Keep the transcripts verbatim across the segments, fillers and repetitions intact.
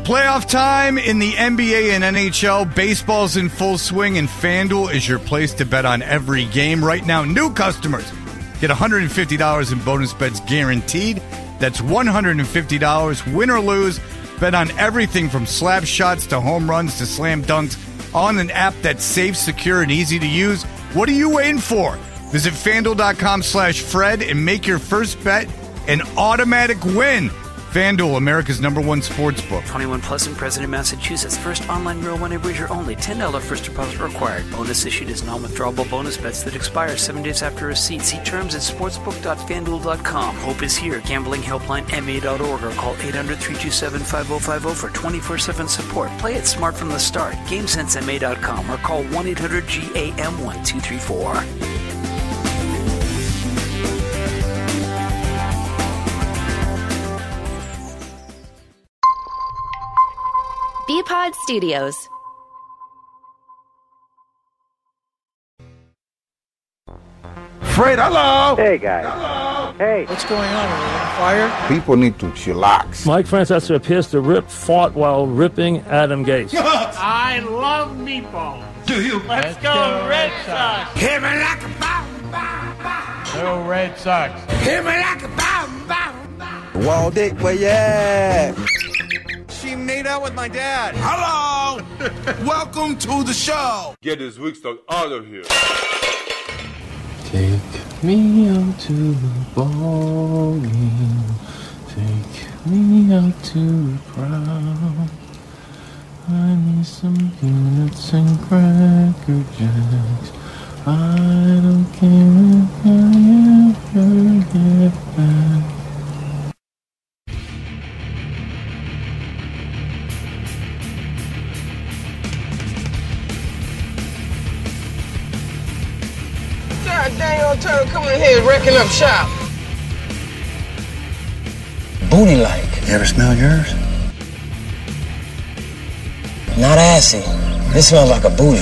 Playoff time in the N B A and N H L. Baseball's in full swing, and FanDuel is your place to bet on every game. Right now, new customers get one hundred fifty dollars in bonus bets guaranteed. That's one hundred fifty dollars, win or lose. Bet on everything from slap shots to home runs to slam dunks on an app that's safe, secure, and easy to use. What are you waiting for? Visit FanDuel.com slash Fred and make your first bet an automatic win. FanDuel, America's number one sports book. twenty-one plus in President, Massachusetts. First online real money wager only. ten dollars first deposit required. Bonus issued as non-withdrawable bonus bets that expire seven days after receipt. See terms at sportsbook dot fan duel dot com. Hope is here. Gambling helpline M A dot org or call eight hundred, three two seven, five oh five oh for twenty-four seven support. Play it smart from the start. game sense M A dot com or call one eight hundred G A M one two three four. B-Pod Studios. Fred, hello. Hey, guys. Hello. Hey. What's going on? Are we on fire? People need to chillax. Mike Francesa appears to rip fought while ripping Adam Gase. I love meatballs. Do you? Let's, Let's go, go Red Sox. Sox. Hit me like a bomb, bomb, bomb. Go Red Sox. Hit me like a bomb, bomb, bomb. Wall Dick, where you at? She made out with my dad. Hello. Welcome to the show. Get this weak stuff out of here. Take me out to the ball game. Take me out to the crowd. I need some peanuts and cracker jacks. I don't care if I ever get back. God dang old turtle coming in here wrecking up shop. Booty like. You ever smell yours? Not assy. This smells like a booty.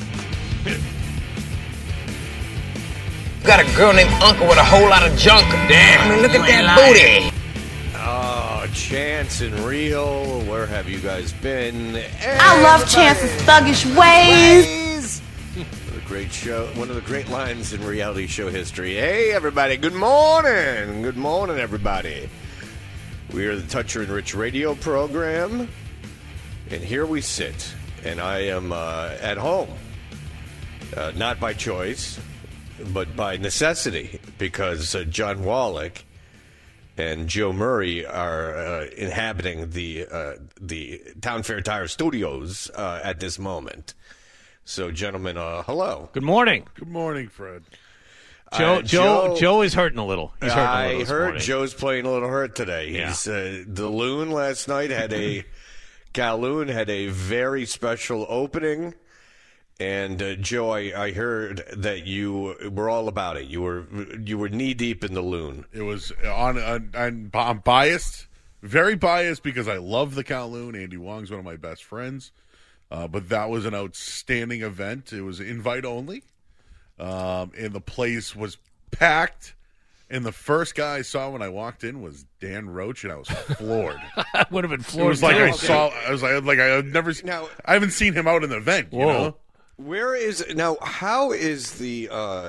Got a girl named Uncle with a whole lot of junk. Damn, I mean, look at that booty. Oh, Chance and Real, where have you guys been? Hey, I love everybody. Chance's thuggish ways. ways. What a great show. One of the great lines in reality show history. Hey, everybody. Good morning. Good morning, everybody. We are the Toucher and Rich radio program, and here we sit, and I am uh, at home, uh, not by choice, but by necessity, because uh, John Wallach and Joe Murray are uh, inhabiting the uh, the Town Fair Tire Studios uh, at this moment. So, gentlemen, uh, hello. Good morning. Good morning, Fred. Joe, Uh, Joe, Joe, Joe is hurting a little. He's hurting a I little this heard morning. Joe's playing a little hurt today. Yeah. He's uh, the Loon last night had a Calhoun had a very special opening, and uh, Joe, I, I heard that you were all about it. You were you were knee deep in the Loon. It was on. on, on I'm biased, very biased, because I love the Kowloon. Andy Wong's one of my best friends. Uh, but that was an outstanding event. It was invite only, um, and the place was packed. And the first guy I saw when I walked in was Dan Roach, and I was floored. I would have been floored. It was like too. I saw. I was like, like I had never. Now, I haven't seen him out in the event. You Whoa. know? Where is now? How is the? Uh,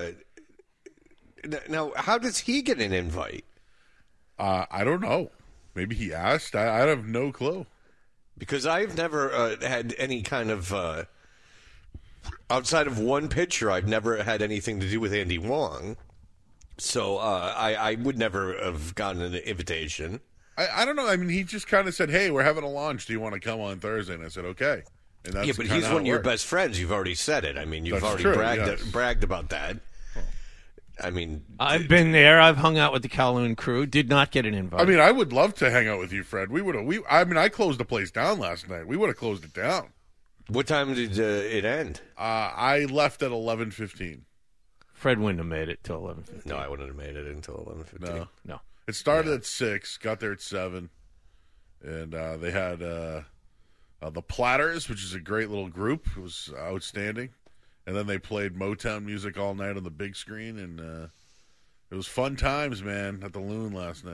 now, how does he get an invite? Uh, I don't know. Maybe he asked. I, I have no clue. Because I've never uh, had any kind of uh, outside of one pitcher. I've never had anything to do with Andy Wong. So uh, I, I would never have gotten an invitation. I, I don't know. I mean, he just kind of said, "Hey, we're having a launch. Do you want to come on Thursday?" And I said, "Okay." And that's yeah, but kinda he's how one it of your worked. best friends. You've already said it. I mean, you've That's already true, bragged yes. bragged about that. I mean, I've been there. I've hung out with the Calhoun crew. Did not get an invite. I mean, I would love to hang out with you, Fred. We would have. We. I mean, I closed the place down last night. We would have closed it down. What time did uh, it end? Uh, I left at eleven fifteen. Fred wouldn't have made it till eleven fifteen. No, I wouldn't have made it until eleven fifteen. No, no. It started Yeah. at six. Got there at seven, and uh, they had uh, uh, the Platters, which is a great little group. It was outstanding, and then they played Motown music all night on the big screen, and uh, it was fun times, man, at the Loon last night.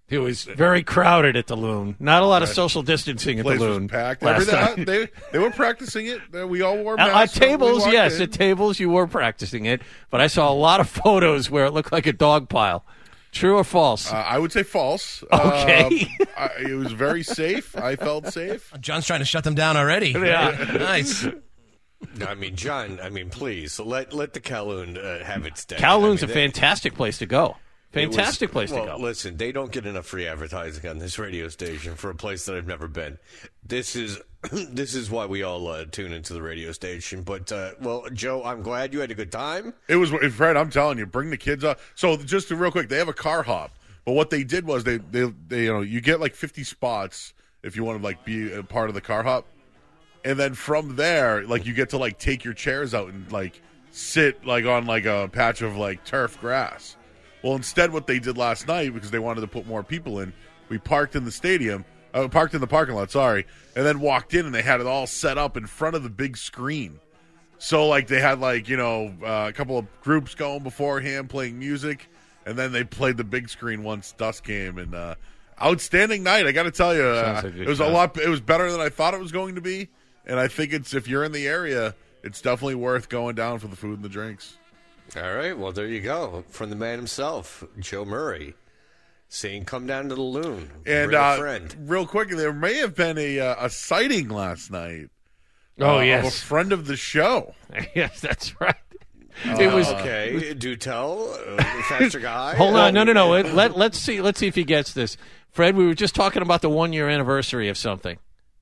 It was very crowded at the Loon. Not a lot of social distancing at the Place was Loon. packed. last Everything- night. they they were practicing it. We all wore At, masks. at when we tables, walked yes, in. at tables you were practicing it, but I saw a lot of photos where it looked like a dog pile. True or false? Uh, I would say false. Okay. Uh, I, it was very safe. I felt safe. John's trying to shut them down already. Yeah. Nice. I mean, John, I mean, please, let let the Kowloon uh, have its day. Kowloon's I mean, a they- fantastic place to go. It was- Fantastic place well, to go. Listen, they don't get enough free advertising on this radio station for a place that I've never been. This is this is why we all uh, tune into the radio station. But uh, well, Joe, I'm glad you had a good time. It was, Fred, I'm telling you, bring the kids up. So just to real quick, they have a car hop. But what they did was they, they, they you know, you get like fifty spots if you want to like be a part of the car hop. And then from there, like you get to like take your chairs out and like sit like on like a patch of like turf grass. Well, instead, what they did last night, because they wanted to put more people in, we parked in the stadium, uh, parked in the parking lot, sorry, and then walked in, and they had it all set up in front of the big screen. So, like, they had, like, you know, uh, a couple of groups going beforehand playing music, and then they played the big screen once dusk came, and uh, outstanding night, I got to tell you. Uh, Sounds like a good it was a time. lot, it was better than I thought it was going to be, and I think it's, if you're in the area, it's definitely worth going down for the food and the drinks. All right, well, there you go. From the man himself, Joe Murray, saying, come down to the Loon. And Bring a uh, friend. real quick, there may have been a uh, a sighting last night. Oh, uh, yes. of a friend of the show. Yes, that's right. Uh, it was Okay, do tell, uh, faster guy. Hold on, no, no, no. Let, let let's see. Let's see if he gets this. Fred, we were just talking about the one year anniversary of something.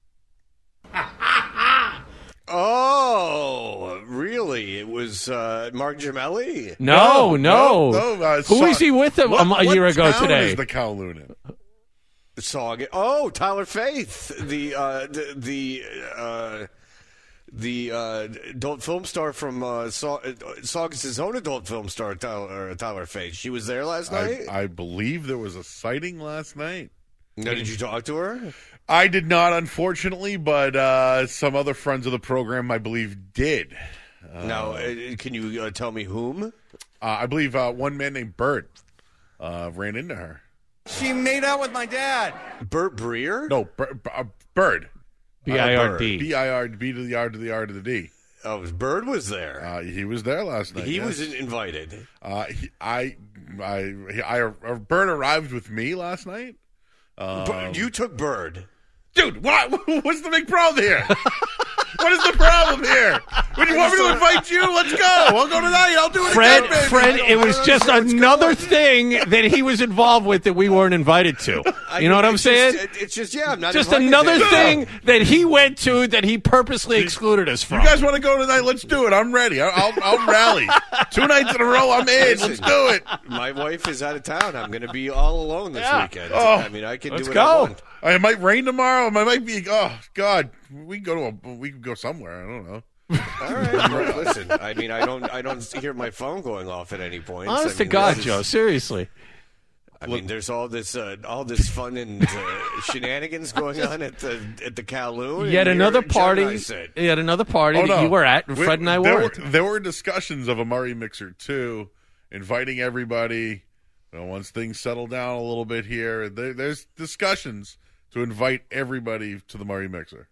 Oh, really? It was uh, Mark Gemelli? No, no. no, no, uh, Who Saw- was he with him What- a, a what year ago town today? is the Kowloon in? Saw Oh, Tyler Faith, the uh, the the, uh, the uh, adult film star from uh, Sau- uh, Saugus' own adult film star, Tyler, uh, Tyler Faith. She was there last night. I, I believe there was a sighting last night. Now, did you talk to her? I did not, unfortunately, but uh, some other friends of the program, I believe, did. Uh, now, uh, can you uh, tell me whom? Uh, I believe uh, one man named Bert uh, ran into her. She made out with my dad. Bert Breer? No, Bert. Uh, Bird. B I R D. B I R D. B to the R to the R to the D. Oh, Bird was there. Uh, he was there last night. He yes. was invited. Uh, he, I, I, I, I, Bird arrived with me last night. Um, But you took Bird. Dude, what? What's the big problem here? What is the problem here? When you want me to invite you, let's go. I'll go tonight. I'll do it Fred, again, baby. Fred, it was just another thing that he was involved with that we weren't invited to. I You know mean, what I'm it's saying? Just, it's just, yeah, I'm not Just invited another to. thing that he went to that he purposely excluded us from. You guys want to go tonight? Let's do it. I'm ready. I'll, I'll, I'll rally. Two nights in a row, I'm in. Listen, Let's do it. My wife is out of town. I'm going to be all alone this Yeah. weekend. Oh, I mean, I can let's do what go. I want. It might rain tomorrow. It might be. Oh God, we can go to a. We can go somewhere. I don't know. All right. Well, listen, I mean, I don't, I don't hear my phone going off at any point. Honest I to mean, God, this is- Joe, seriously. I mean, there's all this, uh, all this fun and uh, shenanigans going on at the at the Kowloon. Yet and another here, Joe and I party. sit. Yet another party Oh, that no. you were at. We- Fred and I there weren't. Were, there were discussions of a Murray Mixer too, inviting everybody. You know, once things settle down a little bit here, there, there's discussions to invite everybody to the Murray Mixer.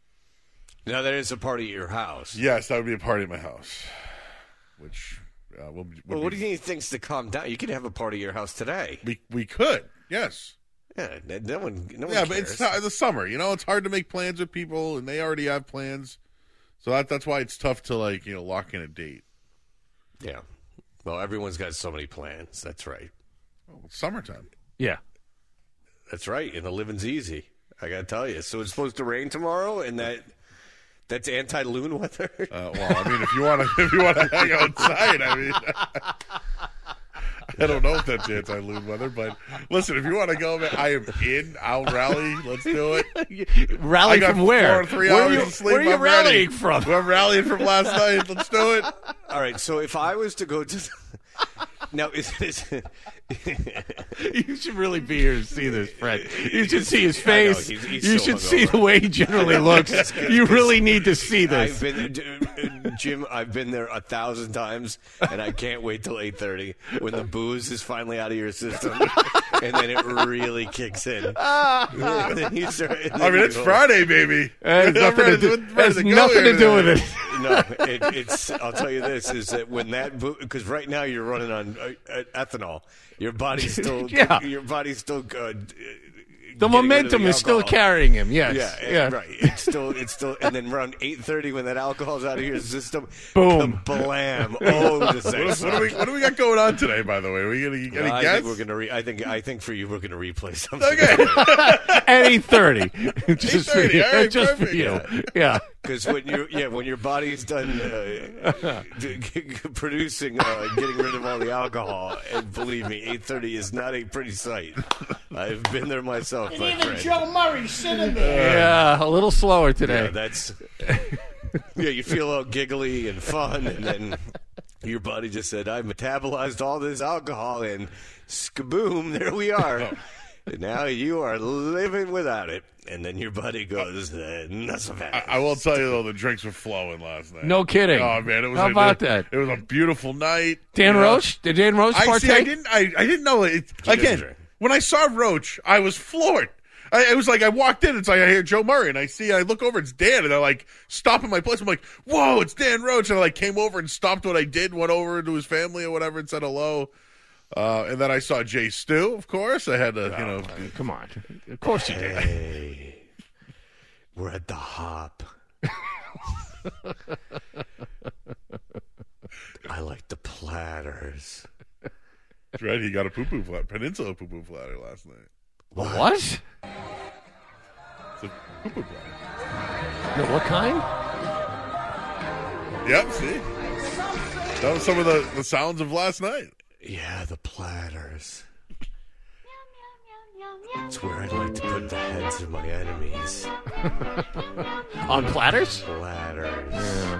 Now that is a party at your house. Yes, that would be a party at my house. Which, uh, will, would Well, what do be, you need things to calm down? You could have a party at your house today. we we could, yes. Yeah, no one, no one Yeah, cares. but it's uh, the summer. You know, it's hard to make plans with people, and they already have plans. So that that's why it's tough to like you know lock in a date. Yeah. Well, everyone's got so many plans. That's right. Well, it's summertime. Yeah. That's right. And the living's easy. I got to tell you. So it's supposed to rain tomorrow, and that that's anti-loon weather. Uh, well, I mean, if you want to, if you want to hang outside, I mean, I don't know if that's anti-loon weather, but listen, if you want to go, man, I am in. I'll rally. Let's do it. Rally I got from where? Four or three where hours are you, of sleep. where are you I'm rallying ready. from? I'm rallying from last night. Let's do it. All right. So if I was to go to now, is this? You should really be here to see this, Fred. You should see his I know, face. he's- he's you so should see hungover. the way he generally looks. You really need to see I've this. been, uh, Jim. I've been there a thousand times, and I can't wait till eight thirty when the booze is finally out of your system, and then it really kicks in. And then you start, and then I mean, you it's go, Friday, baby. It has nothing to do, to, has nothing to do with it. No, it, it's. I'll tell you this: is that when that because right now you're running on uh, ethanol, your body's still yeah. your body's still good. The momentum the is still alcohol. carrying him. Yes. Yeah, yeah. right. It's still, it's still, and then around eight thirty when that alcohol's out of your system, boom, blam. Oh, the what, what, do we, what do we got going on today? By the way, are we gonna get any I guests? think we're gonna. Re- I think. I think for you, we're gonna replay something. Okay. At eight thirty, just for you. All right, just perfect. for you. Yeah. Yeah. Because when you, yeah, when your body's done uh, producing, uh, getting rid of all the alcohol, and believe me, eight thirty is not a pretty sight. I've been there myself, And my even friend. Joe Murray sitting there. Yeah, a little slower today. Yeah, that's. Yeah, you feel all giggly and fun, and then your body just said, "I metabolized all this alcohol, and skaboom, there we are." And now you are living without it. And then your body goes, uh, not so fast. I, I will tell you, though, the drinks were flowing last night. No kidding. Oh, man. It was How a, about it, that? It was a beautiful night. Dan you know. Roach? Did Dan Roach I partake? see. I didn't. I, I didn't know it. Again, drink. when I saw Roach, I was floored. I, it was like I walked in. It's like I hear Joe Murray, and I see. I look over. It's Dan, and I like stop at my place. I'm like, "Whoa, it's Dan Roach!" And I like came over and stopped what I did, went over to his family or whatever, and said hello. Uh, and then I saw Jay Stu. Of course, I had to. Oh, you know, man, come on. Of course you did. Hey, we're at the Hop. I like the platters. That's right. He got a poo poo flat, Peninsula poo poo platter last night. What? what? It's a poo poo platter. No, what kind? Yep. See, that was some of the, the sounds of last night. Yeah, the platters. It's where I'd like to put the heads of my enemies. On platters? Platters. Yeah.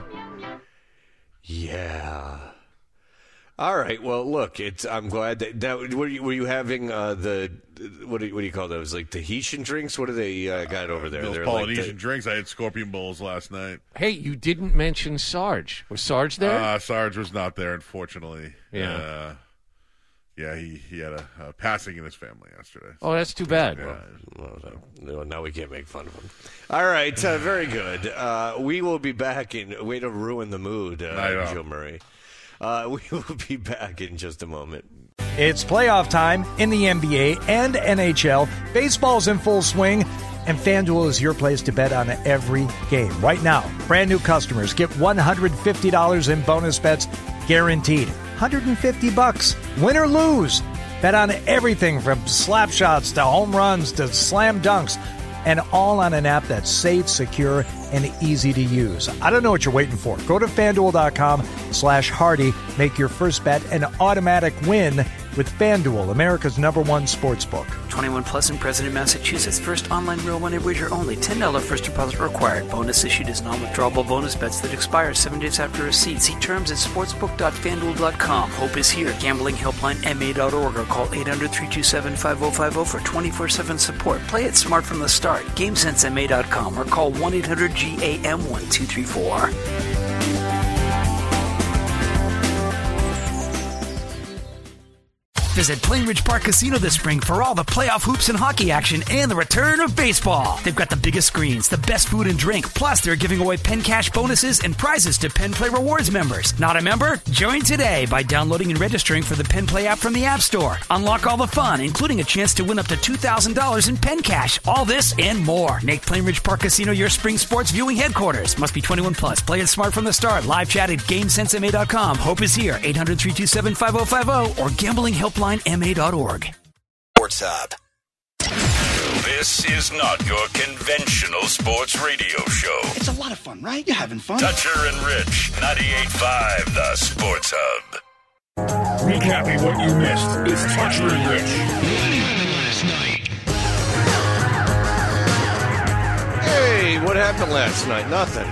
Yeah. All right. Well, look, it's. I'm glad that. that were, you, were you having uh, the what do you, what do you call those? Like Tahitian drinks? What do they uh, got over there? Those They're Polynesian like the, drinks. I had scorpion bowls last night. Hey, you didn't mention Sarge. Was Sarge there? Uh, Sarge was not there, unfortunately. Yeah. Uh, yeah, he, he had a, a passing in his family yesterday. Oh, that's too bad. Yeah. Well, no, now we can't make fun of him. All right, uh, very good. Uh, we will be back in. Way to ruin the mood, uh, Joe Murray. Uh, we will be back in just a moment. It's playoff time in the N B A and N H L. Baseball's in full swing, and FanDuel is your place to bet on every game. Right now, brand new customers get one hundred fifty dollars in bonus bets guaranteed. one hundred fifty bucks, win or lose. Bet on everything from slap shots to home runs to slam dunks, and all on an app that's safe, secure, and easy to use. I don't know what you're waiting for. Go to FanDuel.com slash Hardy. Make your first bet an automatic win with FanDuel, America's number one sports book. twenty-one plus in President, Massachusetts. First online real money wager only. ten dollars first deposit required. Bonus issued is non-withdrawable bonus bets that expire seven days after receipt. See terms at sportsbook dot fan duel dot com. Hope is here. Gambling helpline M A dot org or call eight hundred, three two seven, five oh five oh for twenty-four seven support. Play it smart from the start. game sense M A dot com or call one eight hundred G A M one two three four. Visit Plainridge Park Casino this spring for all the playoff hoops and hockey action and the return of baseball. They've got the biggest screens, the best food and drink, plus they're giving away Penn Cash bonuses and prizes to Penn Play Rewards members. Not a member? Join today by downloading and registering for the Penn Play app from the App Store. Unlock all the fun, including a chance to win up to two thousand dollars in Penn Cash. All this and more. Make Plainridge Park Casino your spring sports viewing headquarters. Must be twenty-one plus. Play it smart from the start. Live chat at game sense M A dot com. Hope is here. eight hundred, three two seven, five oh five oh or gambling helpline M A dot org. Sports Hub. This is not your conventional sports radio show. It's a lot of fun, right? You're having fun. Toucher and Rich, ninety-eight point five, the Sports Hub. Recapping what you missed is Toucher and Rich. Last night. Hey, what happened last night? Nothing.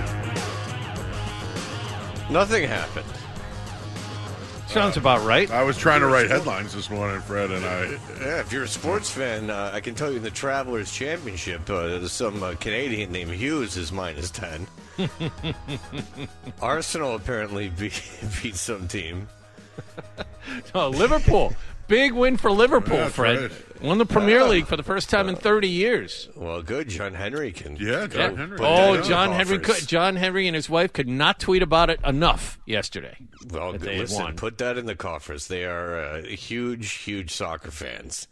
Nothing happened. Sounds about right. I was trying to write headlines this morning, Fred, and I... Yeah, if you're a sports fan, uh, I can tell you in the Travelers Championship, uh, some uh, Canadian named Hughes is minus ten. Arsenal apparently beat, beat some team. No, Liverpool. Big win for Liverpool, Yeah, Fred. right. Won the Premier Yeah. League for the first time in thirty years. Well, good. John Henry can. Yeah, John Yeah. Henry. Oh, Yeah. John Henry, Coffers. could, John Henry and his wife could not tweet about it enough yesterday. Well, that they had listen, won. put that in the coffers. They are uh, huge, huge soccer fans.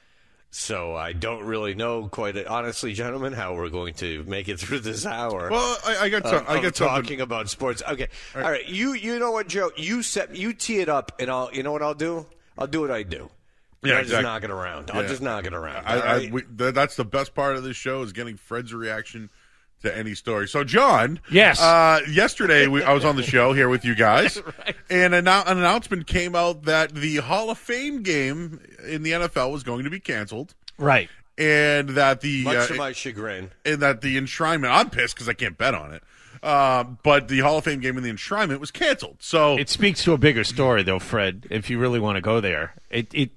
So I don't really know quite, honestly, gentlemen, how we're going to make it through this hour. Well, I, I got. of- Some, I of got talking something. about sports. Okay, All all right. right. You, you know what, Joe? You set, you tee it up, and I'll. You know what I'll do? I'll do what I do. Yeah, I'll exactly. just knock it around. I'll Yeah. just knock it around. I, all I, right? we, th- that's the best part of this show is getting Fred's reaction to any story. So, John, Yes. uh, yesterday we, I was on the show here with you guys, Right. and an, an announcement came out that the Hall of Fame game in the N F L was going to be canceled, Right. and that the Much uh, to my chagrin. and that the enshrinement. I'm pissed because I can't bet on it. Uh, but the Hall of Fame game in the enshrinement was canceled. So It speaks to a bigger story, though, Fred, if you really want to go there. It, it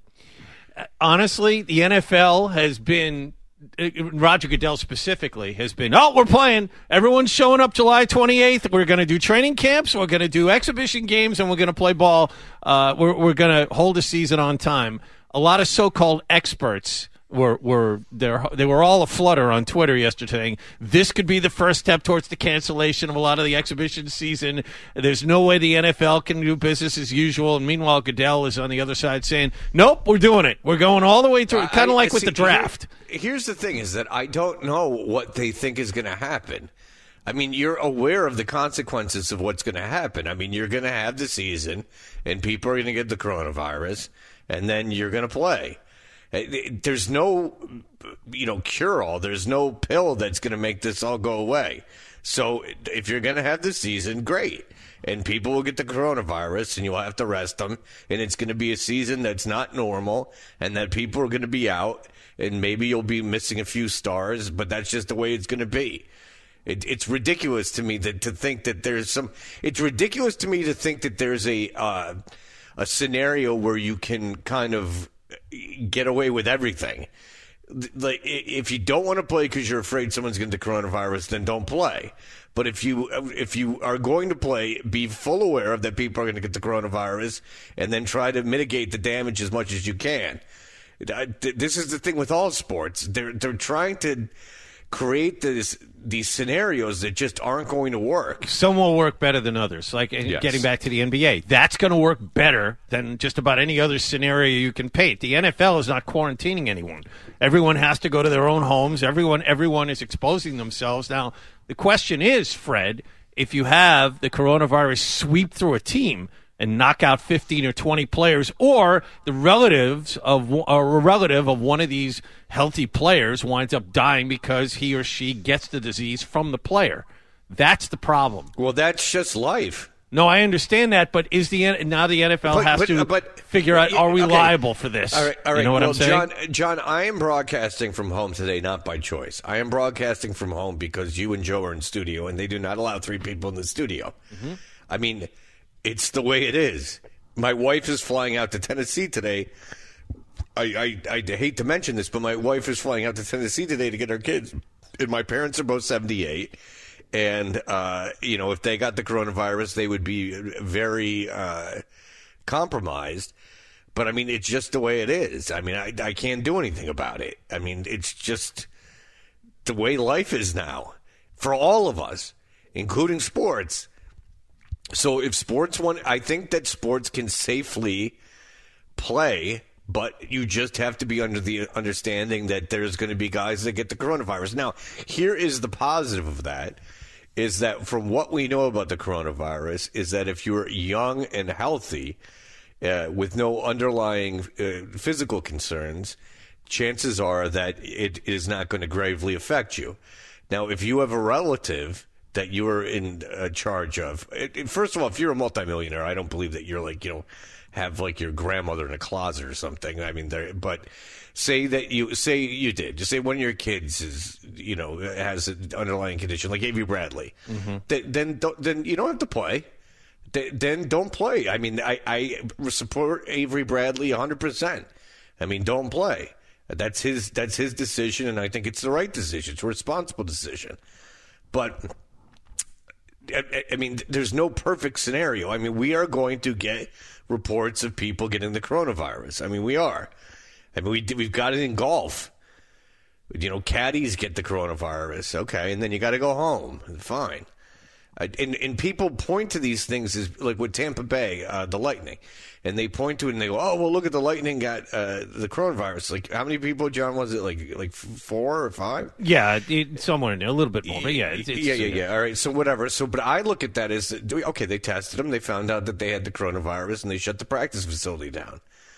honestly, the N F L has been, Roger Goodell specifically, has been, oh, we're playing. Everyone's showing up July twenty-eighth. We're going to do training camps. We're going to do exhibition games, and we're going to play ball. Uh, we're we're going to hold a season on time. A lot of so-called experts were were there. They were all aflutter on Twitter yesterday saying this could be the first step towards the cancellation of a lot of the exhibition season. There's no way the N F L can do business as usual. And meanwhile, Goodell is on the other side saying, nope, we're doing it. We're going all the way through. Kind of I- like with see, the draft. here- here's the thing: is that I don't know what they think is going to happen. I mean, you're aware of the consequences of what's going to happen. I mean, you're going to have the season, and people are going to get the coronavirus, and then you're going to play. There's no, you know, cure-all. There's no pill that's going to make this all go away. So if you're going to have the season, great. And people will get the coronavirus, and you'll have to rest them. And it's going to be a season that's not normal, and that people are going to be out, and maybe you'll be missing a few stars, but that's just the way it's going to be. It, it's ridiculous to me that to think that there's some. It's ridiculous to me to think that there's a uh, a scenario where you can kind of get away with everything. Like, if you don't want to play because you're afraid someone's going to get the coronavirus, then don't play. But if you if you are going to play, be full aware of that people are going to get the coronavirus, and then try to mitigate the damage as much as you can. This is the thing with all sports. They're they're trying to create this these scenarios that just aren't going to work. Some will work better than others. Like Yes. getting back to the N B A, that's going to work better than just about any other scenario you can paint. The N F L is not quarantining anyone. Everyone has to go to their own homes. Everyone, everyone is exposing themselves. Now, the question is, Fred, if you have the coronavirus sweep through a team and knock out fifteen or twenty players, or the relatives of or a relative of one of these healthy players winds up dying because he or she gets the disease from the player. That's the problem. Well, that's just life. No, I understand that, but is the now the N F L But- has but- to but- figure out, are we okay. liable for this? All right, all right. You know what well, I'm saying? John, John, I am broadcasting from home today, not by choice. I am broadcasting from home because you and Joe are in studio, and they do not allow three people in the studio. Mm-hmm. I mean, it's the way it is. My wife is flying out to Tennessee today. I, I, I hate to mention this, but my wife is flying out to Tennessee today to get her kids. And my parents are both seventy-eight. And, uh, you know, if they got the coronavirus, they would be very uh, compromised. But, I mean, it's just the way it is. I mean, I, I can't do anything about it. I mean, it's just the way life is now for all of us, including sports. So if sports want, I think that sports can safely play, but you just have to be under the understanding that there's going to be guys that get the coronavirus. Now, here is the positive of that, is that from what we know about the coronavirus, is that if you're young and healthy, uh, with no underlying uh, physical concerns, chances are that it is not going to gravely affect you. Now, if you have a relative that you're in uh, charge of, it, it, first of all, if you're a multimillionaire, I don't believe that you're like, you know, have like your grandmother in a closet or something. I mean, there, but say that you say you did. Just say one of your kids is, you know, has an underlying condition like Avery Bradley. Mm-hmm. Th- then, don't, then you don't have to play. Th- then don't play. I mean, I, I support Avery Bradley one hundred percent. I mean, don't play. That's his. That's his decision, and I think it's the right decision. It's a responsible decision. But I, I mean, there's no perfect scenario. I mean, we are going to get reports of people getting the coronavirus. I mean, we are. I mean, we, we've got it in golf. You know, caddies get the coronavirus. Okay, and then you got to go home. Fine. Uh, and, and people point to these things as, like with Tampa Bay, uh, the Lightning. And they point to it and they go, oh, well, look at the Lightning got uh, the coronavirus. Like, how many people, John, was it? Like like four or five? Yeah, it, somewhere in there, a little bit more. But yeah, it's, it's, yeah, yeah, yeah. All right, so whatever. So, but I look at that as, okay, they tested them. They found out that they had the coronavirus and they shut the practice facility down.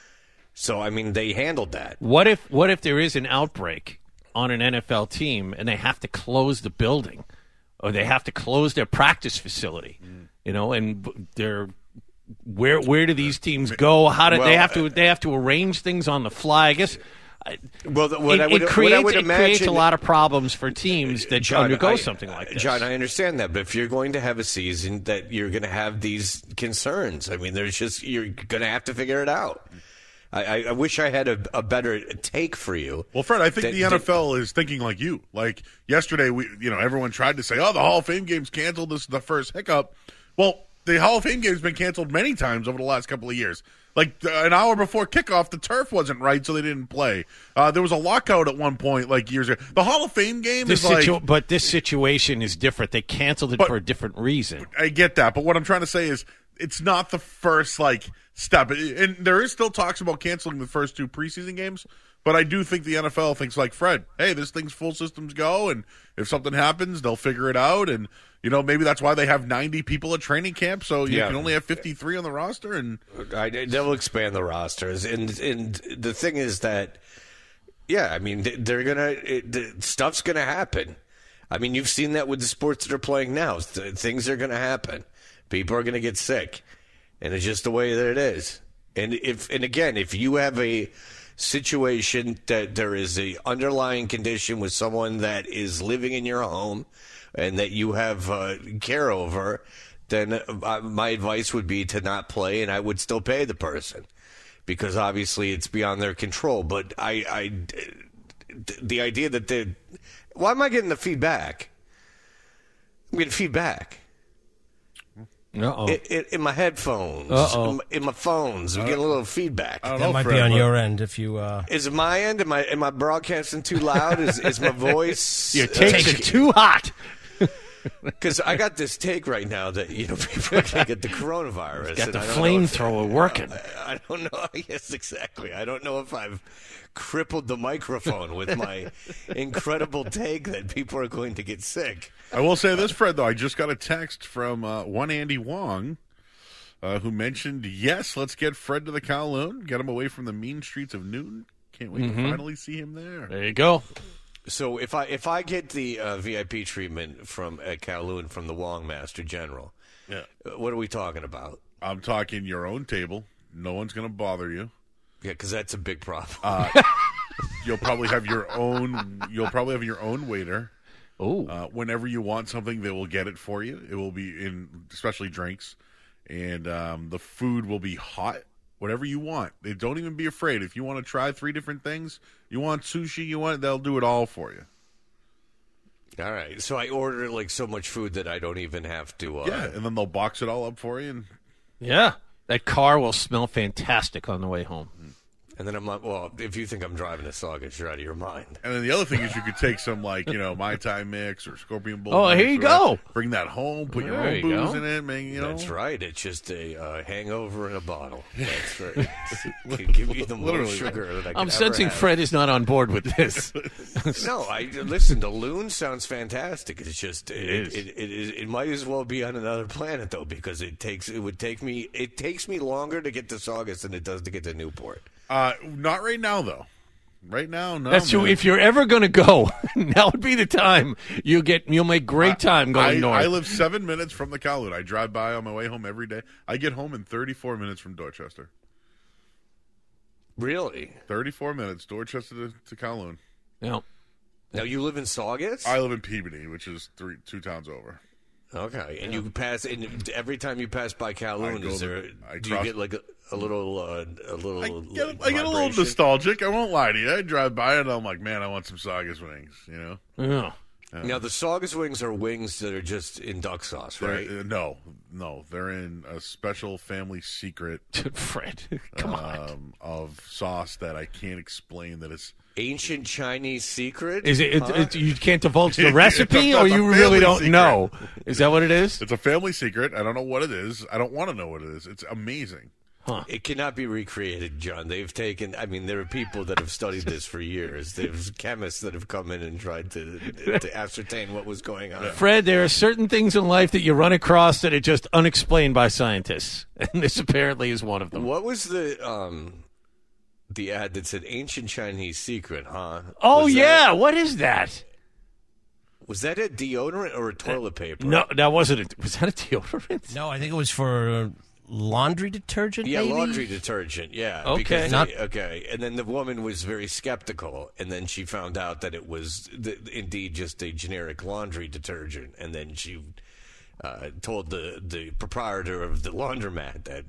So, I mean, they handled that. What if what if there is an outbreak on an N F L team and they have to close the building or they have to close their practice facility, mm. you know, and they're where where do these teams go? How do well, they have to they have to arrange things on the fly? I guess. Well, what it, I would, it, creates, what I would it imagine, creates a lot of problems for teams that John, undergo I, something like this. John, I understand that, but if you're going to have a season that you're going to have these concerns, I mean, there's just you're going to have to figure it out. I, I wish I had a, a better take for you. Well, Fred, I think that, the N F L that, is thinking like you. Like yesterday, we you know everyone tried to say, "Oh, the Hall of Fame game's canceled. This is the first hiccup." Well, the Hall of Fame game's been canceled many times over the last couple of years. Like an hour before kickoff, the turf wasn't right, so they didn't play. Uh, there was a lockout at one point, like years ago. The Hall of Fame game this is like, situ- but this situation is different. They canceled it but, for a different reason. I get that, but what I'm trying to say is, it's not the first like step, and there is still talks about canceling the first two preseason games. But I do think the N F L thinks like Fred, hey, this thing's full systems go, and if something happens, they'll figure it out. And you know, maybe that's why they have ninety people at training camp, so you yeah. can only have fifty-three on the roster. And I, they'll expand the rosters. And and the thing is that, yeah, I mean, they're gonna it, the stuff's gonna happen. I mean, you've seen that with the sports that are playing now. Things are gonna happen. People are gonna get sick, and it's just the way that it is. And if and again, if you have a situation that there is a underlying condition with someone that is living in your home and that you have uh, care over, then uh, my advice would be to not play, and I would still pay the person because obviously it's beyond their control. But I, I the idea that they, why am I getting the feedback? I'm getting feedback. Uh-oh. In, in, in my headphones, Uh-oh. in, in my phones, we get a little feedback. That know, might Fred, be on your end if you. Uh... Is it my end? Am I am I broadcasting too loud? Is is my voice? Your takes uh, are too hot. Because I got this take right now that you know people are going to get the coronavirus. He's got the flamethrower working. I, I don't know. Yes, exactly. I don't know if I've crippled the microphone with my incredible take that people are going to get sick. I will say this, Fred, though. I just got a text from uh, one Andy Wong uh, who mentioned, yes, let's get Fred to the Kowloon, get him away from the mean streets of Newton. Can't wait mm-hmm. to finally see him there. There you go. So if I if I get the uh, V I P treatment from at Kowloon from the Wong Master General, yeah, what are we talking about? I'm talking your own table. No one's going to bother you. Yeah, because that's a big problem. Uh, you'll probably have your own. You'll probably have your own waiter. Oh, uh, whenever you want something, they will get it for you. It will be in, especially drinks, and um, the food will be hot. Whatever you want. They don't even be afraid. If you want to try three different things, you want sushi, you want, they'll do it all for you. All right. So I order like so much food that I don't even have to. Uh... Yeah, and then they'll box it all up for you. And yeah, that car will smell fantastic on the way home. And then I'm like, well, if you think I'm driving a Saugus, you're out of your mind. And then the other thing is you could take some, like, you know, Mai Tai mix or Scorpion Bowl. Oh, here you go. That. Bring that home. Put your there own you booze go. in it. Man, you know. That's right. It's just a uh, hangover in a bottle. That's right. Can give you the more sugar that I can I'm sensing have. Fred is not on board with this. No, I listen. The loon sounds fantastic. It's just it, it, it, it, it, it might as well be on another planet though, because it takes it would take me it takes me longer to get to Saugus than it does to get to Newport. Uh, not right now though. Right now, no. That's true. If you're ever going to go, now would be the time. You get you'll make great time going I, north. I live seven minutes from the Kowloon. I drive by on my way home every day. I get home in thirty-four minutes from Dorchester. Really? thirty-four minutes, Dorchester to, to Kowloon. Yeah. Now you live in Saugus? I live in Peabody, which is three two towns over. Okay, and yeah. you pass, and every time you pass by Kowloon, is there? I do cross, you get like a, a little, uh, a little? I get, like I get a little nostalgic. I won't lie to you. I drive by and I'm like, man, I want some Saugus wings. You know? Yeah. Uh, now, the Saugus wings are wings that are just in duck sauce, right? Uh, no, no. They're in a special family secret. Fred, come um, on. Of sauce that I can't explain that it's... Ancient Chinese secret? Is it, huh? it, it? You can't divulge the recipe, a, or you really don't secret. know? Is that what it is? It's a family secret. I don't know what it is. I don't want to know what it is. It's amazing. Huh. It cannot be recreated, John. They've taken, I mean, there are people that have studied this for years. There's chemists that have come in and tried to to ascertain what was going on. Fred, there are certain things in life that you run across that are just unexplained by scientists. And this apparently is one of them. What was the um, the ad that said ancient Chinese secret, huh? Oh, was yeah. That, what is that? Was that a deodorant or a toilet paper? No, that wasn't. A, was that a deodorant? No, I think it was for... laundry detergent, yeah, maybe? laundry detergent, yeah. Okay. Not- they, okay, and then the woman was very skeptical, and then she found out that it was th- indeed just a generic laundry detergent, and then she uh, told the, the proprietor of the laundromat that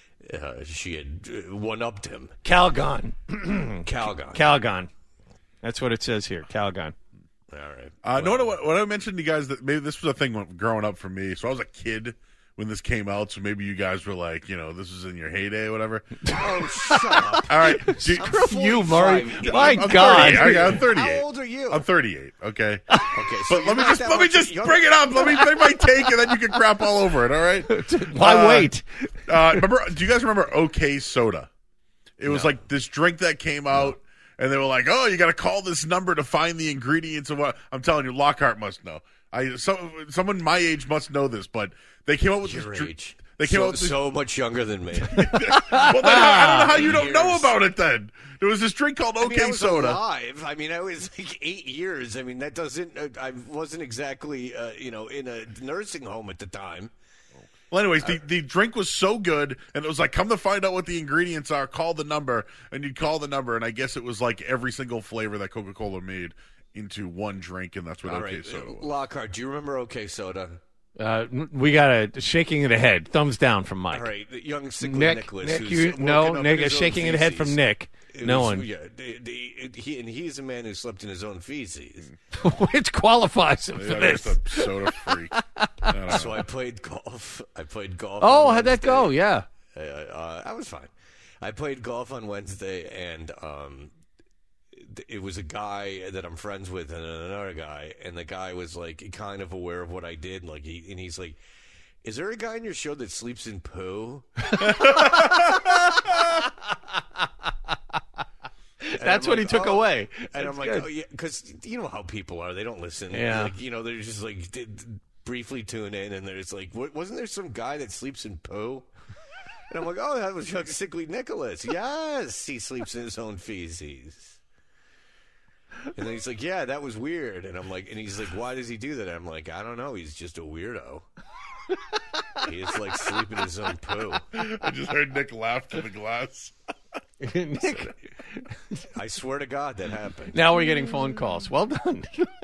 uh, she had one-upped him. Calgon. Calgon. Calgon. That's what it says here, Calgon. All right. Uh, well, no, what, what I mentioned to you guys, that maybe this was a thing when, growing up for me. So I was a kid when this came out, so maybe you guys were like, you know, this was in your heyday or whatever. Oh, shut up. All right. You, you, Murray. My I'm God. thirty-eight. I'm thirty-eight. How old are you? I'm thirty-eight, okay? Okay, so but let me not just that let me much just younger. bring it up. Let me make my take, and then you can crap all over it, all right? Why Uh, wait? Uh, remember, do you guys remember OK Soda? It was No. like this drink that came out, and they were like, oh, you got to call this number to find the ingredients of what. I'm telling you, Lockhart must know. I some, Someone my age must know this, but they came out with Your this drink. age. They came so, out with this, so much younger than me. well, then I, I don't know how you don't know Years. about it then. There was this drink called OK I mean, I was Soda. alive. I mean, I was like eight years. I mean, that doesn't. Uh, I wasn't exactly, uh, you know, in a nursing home at the time. Well, anyways, the, the drink was so good, and it was like, come to find out what the ingredients are, call the number, and you'd call the number, and I guess it was like every single flavor that Coca-Cola made into one drink, and that's what All OK right, Soda was. Lockhart, do you remember OK Soda? Uh, we got a shaking of the head, thumbs down from Mike. All right, the young sickly Nick, Nicholas. Nick, who's you woken no, up Nick, in a his own shaking of the head from feces. Nick. It No was- one. Yeah, the, the, he, and he's a man who slept in his own feces. Which qualifies him for Yeah, this. just a soda freak. I don't know. So I played golf. I played golf. Oh, on how'd that go? Wednesday. Yeah. Uh, uh, I was fine. I played golf on Wednesday, and um, th- it was a guy that I'm friends with and another guy, and the guy was like kind of aware of what I did, like he and he's like, "Is there a guy in your show that sleeps in poo?" That's I'm what like, he took oh. away. And That's I'm like, good. oh yeah, because you know how people are; they don't listen. Yeah. Like, you know, they're just like did, briefly tune in, and there's like, what, wasn't there some guy that sleeps in poo? And I'm like, oh, that was young sickly Nicholas. Yes, he sleeps in his own feces. And then he's like, yeah, that was weird. And I'm like, and he's like, why does he do that? I'm like, I don't know. He's just a weirdo. He is like sleeping in his own poo. I just heard Nick laugh to the glass. Nick, I swear to God that happened. now we're getting phone calls. Well done.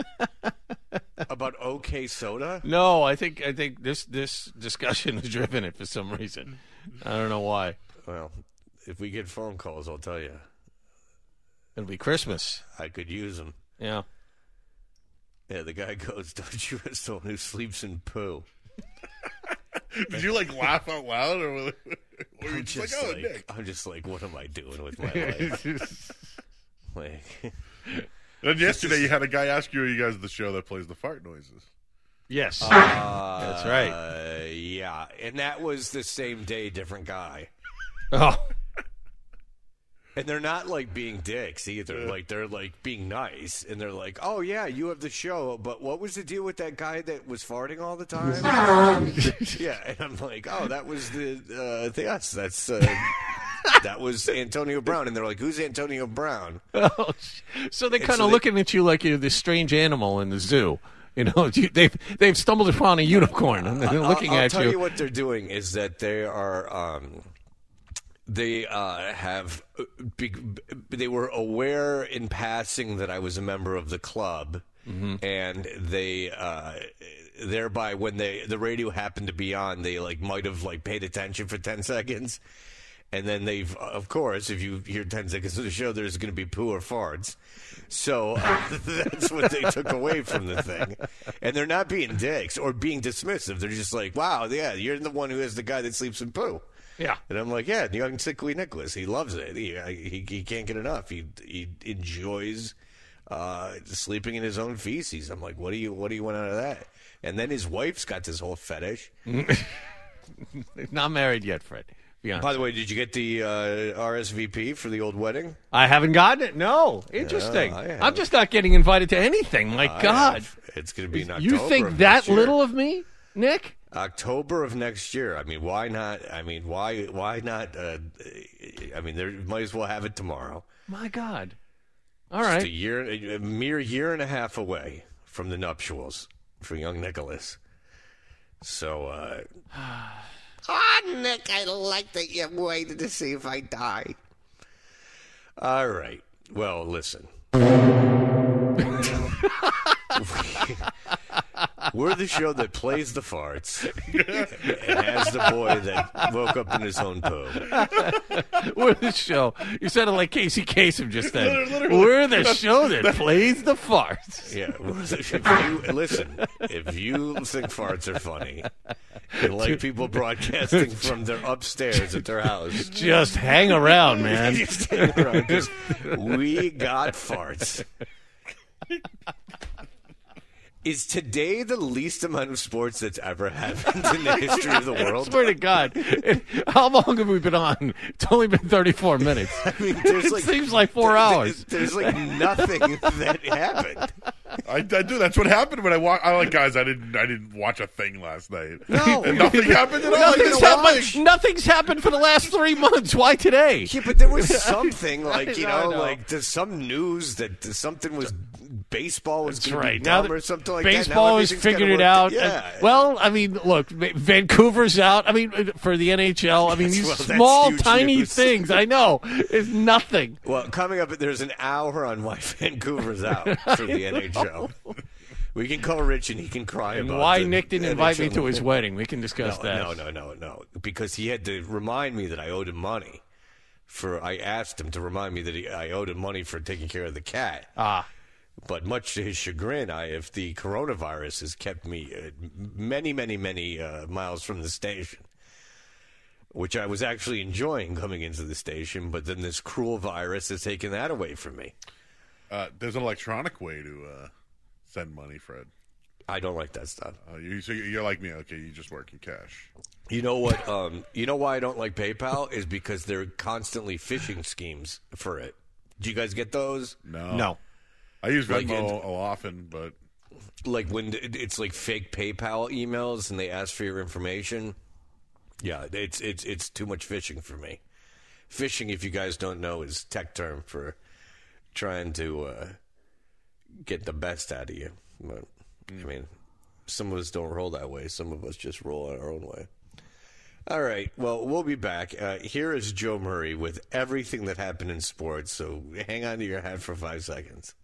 About OK Soda? No, I think I think this this discussion has driven it for some reason. I don't know why. Well, if we get phone calls, I'll tell you. It'll be Christmas. I could use them. Yeah. Yeah, the guy goes, don't you have someone who sleeps in poo? Did you like laugh out loud, or were you I'm just like, just oh, like, Nick? I'm just like, what am I doing with my life? Like, And yesterday you had a guy ask you, are you guys the show that plays the fart noises? Yes. uh, That's right. Uh, yeah, and that was the same day, different guy. Oh. And they're not like being dicks either. Like they're like being nice, and they're like, "Oh yeah, you have the show, but what was the deal with that guy that was farting all the time?" Yeah, and I'm like, "Oh, that was the uh, yes, that's uh, that was Antonio Brown." And they're like, "Who's Antonio Brown?" Oh, so they're And kind so of they- looking at you like you're this strange animal in the zoo. You know, you, they've they've stumbled upon a unicorn and they're looking I'll, I'll at tell you. you what they're doing is that they are. Um, They uh, have. Be, they were aware in passing that I was a member of the club, Mm-hmm. and they uh, thereby, when they the radio happened to be on, they like might have like paid attention for ten seconds, And then they've, of course, if you hear ten seconds of the show, there's going to be poo or farts. So uh, that's what they took away from the thing. And they're not being dicks or being dismissive. They're just like, wow, yeah, you're the one who is the guy that sleeps in poo. Yeah. And I'm like, yeah, young sickly Nicholas. He loves it. He he, he can't get enough. He he enjoys uh, sleeping in his own feces. I'm like, what do you what do you want out of that? And then his wife's got this whole fetish. Not married yet, Fred. By the way, did you get the uh, R S V P for the old wedding? I haven't gotten it. No. Interesting. No, I'm just not getting invited to anything. My I God. Have. It's going to be in October. You think that little of me, Nick? October of next year. I mean, why not? I mean, why why not? Uh, I mean, there might as well have it tomorrow. My God. All just right. a year, a mere year and a half away from the nuptials for young Nicholas. So, uh, oh, Nick, I like that you waited to see if I die. All right. Well, listen. We're the show that plays the farts and has the boy that woke up in his own poo. We're the show. You sounded like Casey Kasem just then. Literally. We're the show that plays the farts. Yeah. If you, listen, if you think farts are funny and like people broadcasting from their upstairs at their house, just hang around, man. Just hang around because we got farts. Is today the least amount of sports that's ever happened in the history of the world? I swear to God. How long have we been on? It's only been thirty-four minutes. I mean, there's it like, seems like four hours. There's, there's like nothing that happened. I, I do. That's what happened when I watch. I like guys. I didn't. I didn't watch a thing last night. No, and nothing happened at all. Nothing's happened, nothing's happened for the last three months. Why today? Yeah, but there was something like you know, know. like there's some news that something was baseball was going right. to be dumb now or something like baseball that. Baseball has figured it out. Yeah. And, well, I mean, look, Vancouver's out. I mean, for the N H L. I mean, these well, small, tiny news. things. I know it's nothing. Well, coming up, there's an hour on why Vancouver's out for the N H L. We can call Rich and he can cry and about why the Nick didn't N H L. invite me to his wedding. We can discuss no, that. No, no, no, no. Because he had to remind me that I owed him money. For I asked him to remind me that he, I owed him money for taking care of the cat. Ah. But much to his chagrin, I, if the coronavirus has kept me uh, many, many, many uh, miles from the station, which I was actually enjoying coming into the station, but then this cruel virus has taken that away from me. Uh, there's an electronic way to uh, send money, Fred. I don't like that stuff. Uh, you, so you're like me, okay? You just work in cash. You know what? Um, you know why I don't like PayPal is because they're constantly phishing schemes for it. Do you guys get those? No, no. I use Venmo like, often, but like when it's like fake PayPal emails and they ask for your information. Yeah, it's it's it's too much phishing for me. Phishing, if you guys don't know, is tech term for trying to uh, get the best out of you. But I mean, some of us don't roll that way. Some of us just roll our own way. All right. Well, we'll be back. Uh, here is Joe Murray with everything that happened in sports. So hang on to your hat for five seconds.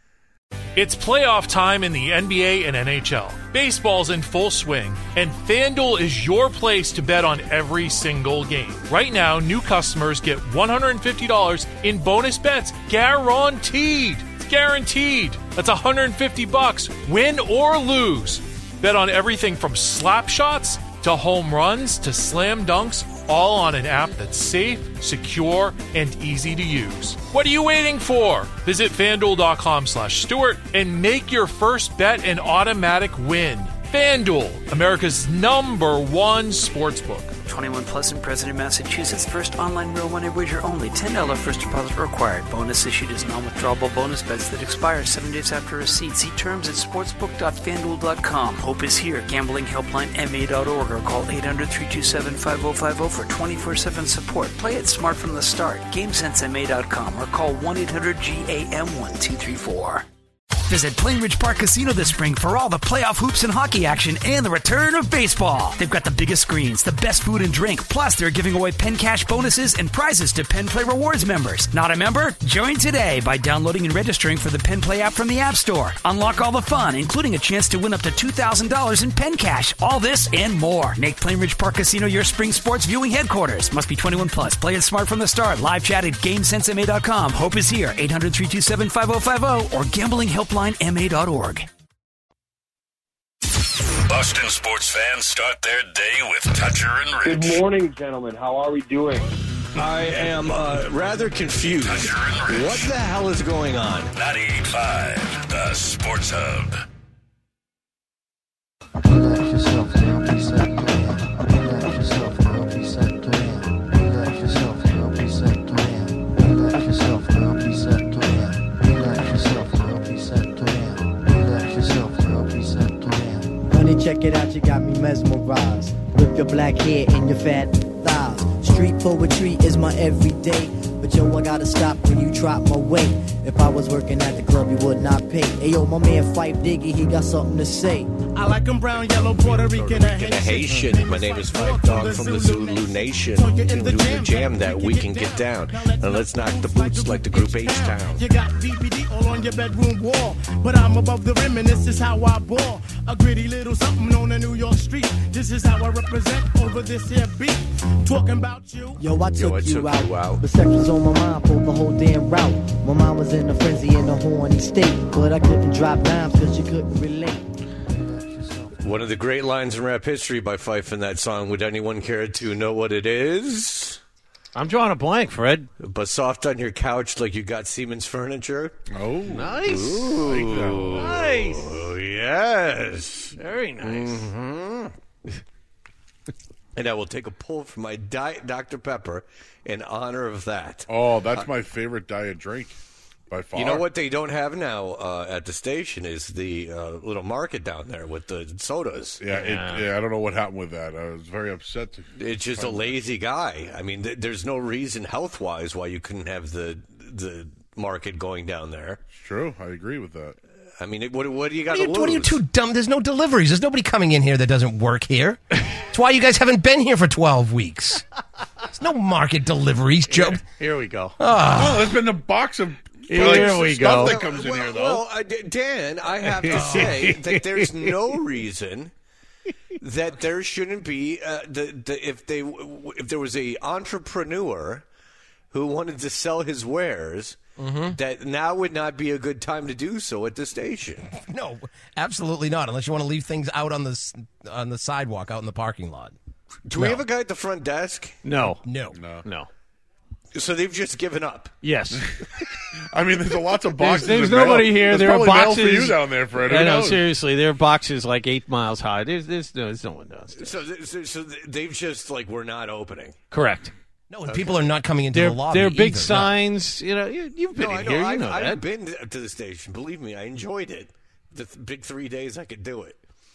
It's playoff time in the N B A and N H L. Baseball's in full swing, and FanDuel is your place to bet on every single game. Right now, new customers get one hundred fifty dollars in bonus bets guaranteed. It's guaranteed. That's one hundred fifty bucks, win or lose. Bet on everything from slap shots to home runs to slam dunks, all on an app that's safe, secure, and easy to use. What are you waiting for? Visit FanDuel.com slash Stewart and make your first bet an automatic win. FanDuel, America's number one sportsbook. twenty-one plus and present in Massachusetts. First online real money wager only. ten dollars first deposit required. Bonus issued as non-withdrawable bonus bets that expire seven days after receipt. See terms at sportsbook dot fanduel dot com. Hope is here. Gambling helpline M A dot org or call eight hundred, three two seven, five oh five oh for twenty-four seven support. Play it smart from the start. GameSense M A dot com or call one eight hundred G A M one two three four. Visit Plainridge Park Casino this spring for all the playoff hoops and hockey action and the return of baseball. They've got the biggest screens, the best food and drink, plus they're giving away Penn Cash bonuses and prizes to Penn Play Rewards members. Not a member? Join today by downloading and registering for the Penn Play app from the App Store. Unlock all the fun, including a chance to win up to two thousand dollars in Penn Cash. All this and more. Make Plainridge Park Casino your spring sports viewing headquarters. Must be twenty-one plus. Play it smart from the start. Live chat at game sense m a dot com. Hope is here. eight hundred, three two seven, five oh five oh or gambling helpline m a dot org. Boston sports fans start their day with Toucher and Rich. Good morning, gentlemen. How are we doing? I am uh, rather confused. What the hell is going on? ninety-eight point five, the Sports Hub. Relax yourself, girl, be set plan. Relax yourself, girl, be set plan. Relax yourself, girl, be set plan. Relax yourself, girl, be set plan. Relax yourself, girl, be set plan. Relax yourself, girl, be set plan. Honey, check it out, you got me mesmerized. With your black hair and your fat thighs. Street poetry is my everyday. But yo, I gotta stop when you drop my weight. If I was working at the club, you would not pay. Hey yo, my man Fife Diggy, he got something to say. I like them brown, yellow, Puerto Rican, and Haitian. My name is Fife Dog from the Zulu Nation. You can do the jam that we can get down. And let's knock the boots like the group H-Town. You got D V D all on your bedroom wall. But I'm above the rim and this is how I ball. A gritty little something on a New York street. This is how I represent over this here beat. Talking about you. Yo, I took, Yo, I you, took out. you out. But sex was on my mind for the whole damn route. My mind was in a frenzy in a horny state. But I couldn't drop dimes cause you couldn't relate. One of the great lines in rap history by Fife in that song. Would anyone care to know what it is? I'm drawing a blank, Fred. But soft on your couch like you got Siemens furniture. Oh, nice. Ooh. Nice. Oh, yes. Very nice. Mm-hmm. And I will take a pull from my Diet Doctor Pepper in honor of that. Oh, that's uh, my favorite diet drink by far. You know what they don't have now uh, at the station is the uh, little market down there with the sodas. Yeah, yeah. It, yeah, I don't know what happened with that. I was very upset. To it's just a lazy guy. I mean, th- there's no reason health-wise why you couldn't have the the market going down there. It's true. I agree with that. I mean, what, what do you got to lose? What are you too dumb? There's no deliveries. There's nobody coming in here that doesn't work here. That's why you guys haven't been here for twelve weeks. There's no market deliveries, Joe. Here, here we go. Oh, there's been a box of here like, we stuff go. that comes in well, here, though. Well, uh, Dan, I have to say that there's no reason that there shouldn't be uh, the, the if they if there was a entrepreneur who wanted to sell his wares. Mm-hmm. That now would not be a good time to do so at the station. No, absolutely not. Unless you want to leave things out on the on the sidewalk, out in the parking lot. Do no. we have a guy at the front desk? No, no, no, no. So they've just given up. Yes. I mean, there's a lots of boxes. There's, there's nobody mail. here. There's there are boxes mail for you down there, Fred. Who I know. knows? Seriously, there are boxes like eight miles high. There's, there's, no, there's no one downstairs. So, so, so they've just like we're not opening. Correct. No, and okay. people are not coming into they're, the lobby. There are big either, signs. No. You know, you, you've been no, in know, here. I've, You know I've that. been to the station. Believe me, I enjoyed it. The th- big three days I could do it.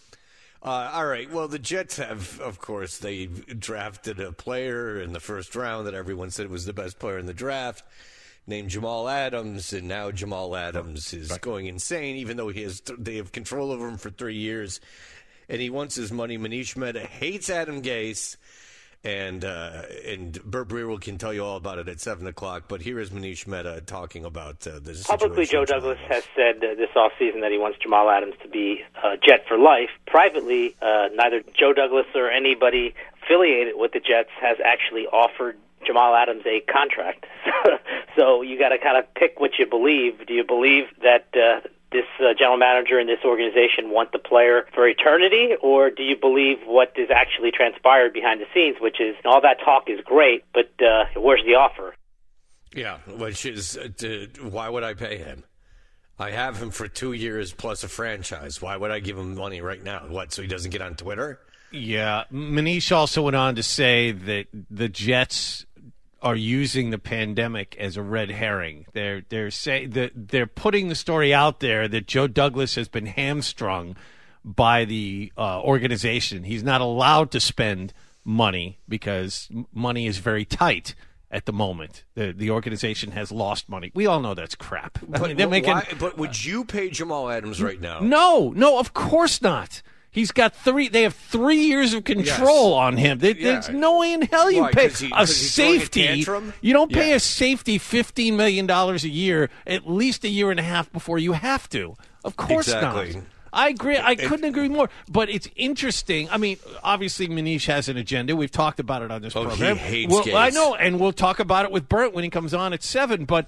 Uh, all right. Well, the Jets have, of course, they drafted a player in the first round that everyone said was the best player in the draft, named Jamal Adams, and now Jamal Adams is going insane, even though he has th- they have control over him for three years, and he wants his money. Manish Mehta hates Adam Gase. And uh, and Bert Brewer can tell you all about it at seven o'clock. But here is Manish Mehta talking about uh, this. Publicly, Joe Douglas has said uh, this offseason that he wants Jamal Adams to be a Jet for life. Privately, uh, neither Joe Douglas or anybody affiliated with the Jets has actually offered Jamal Adams a contract. So you got to kind of pick what you believe. Do you believe that uh, this uh, general manager and this organization want the player for eternity, or do you believe what is actually transpired behind the scenes, which is all that talk is great, but uh, where's the offer? Yeah, which is uh, to, why would I pay him? I have him for two years plus a franchise. Why would I give him money right now? What, so he doesn't get on Twitter? Yeah, Manish also went on to say that the Jets are using the pandemic as a red herring. They're they're say that they're putting the story out there that Joe Douglas has been hamstrung by the uh, organization. He's not allowed to spend money because money is very tight at the moment. The the organization has lost money. We all know that's crap. I But, mean, they're making. why, but would you pay Jamal Adams right now? No, no, of course not. He's got three. They have three years of control Yes. on him. There- Yeah. There's no way in hell you Why, pay 'cause he- a 'cause he's throwing a safety. tantrum? You don't pay Yeah. a safety fifteen million dollars a year, at least a year and a half before you have to. Of course Exactly. not. I agree. I couldn't agree more. But it's interesting. I mean, obviously, Manish has an agenda. We've talked about it on this Oh, he program. hates Well, gays. I know, and we'll talk about it with Bert when he comes on at seven. But